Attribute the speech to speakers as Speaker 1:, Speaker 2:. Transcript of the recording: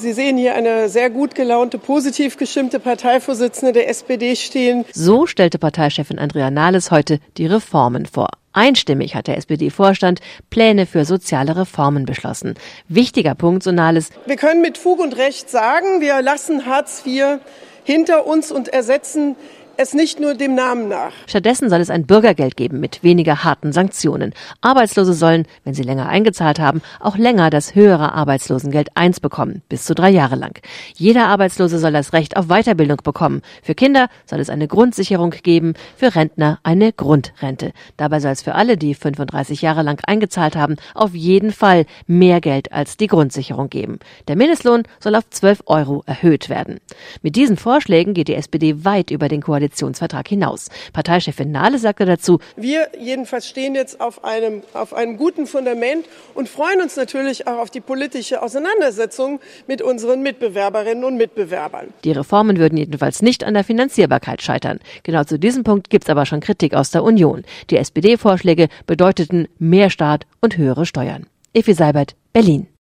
Speaker 1: Sie sehen hier eine sehr gut gelaunte, positiv gestimmte Parteivorsitzende der SPD stehen.
Speaker 2: So stellte Parteichefin Andrea Nahles heute die Reformen vor. Einstimmig hat der SPD-Vorstand Pläne für soziale Reformen beschlossen. Wichtiger Punkt, so Nahles:
Speaker 1: Wir können mit Fug und Recht sagen, wir lassen Hartz IV hinter uns und ersetzen es nicht nur dem Namen nach.
Speaker 2: Stattdessen soll es ein Bürgergeld geben mit weniger harten Sanktionen. Arbeitslose sollen, wenn sie länger eingezahlt haben, auch länger das höhere Arbeitslosengeld I bekommen, bis zu 3 Jahre lang. Jeder Arbeitslose soll das Recht auf Weiterbildung bekommen. Für Kinder soll es eine Grundsicherung geben, für Rentner eine Grundrente. Dabei soll es für alle, die 35 Jahre lang eingezahlt haben, auf jeden Fall mehr Geld als die Grundsicherung geben. Der Mindestlohn soll auf 12 € erhöht werden. Mit diesen Vorschlägen geht die SPD weit über den Koalitionsvertrag hinaus. Parteichefin Nahles sagte dazu:
Speaker 1: Wir jedenfalls stehen jetzt auf einem guten Fundament und freuen uns natürlich auch auf die politische Auseinandersetzung mit unseren Mitbewerberinnen und Mitbewerbern.
Speaker 2: Die Reformen würden jedenfalls nicht an der Finanzierbarkeit scheitern. Genau zu diesem Punkt gibt es aber schon Kritik aus der Union. Die SPD-Vorschläge bedeuteten mehr Staat und höhere Steuern. Effi Seibert, Berlin.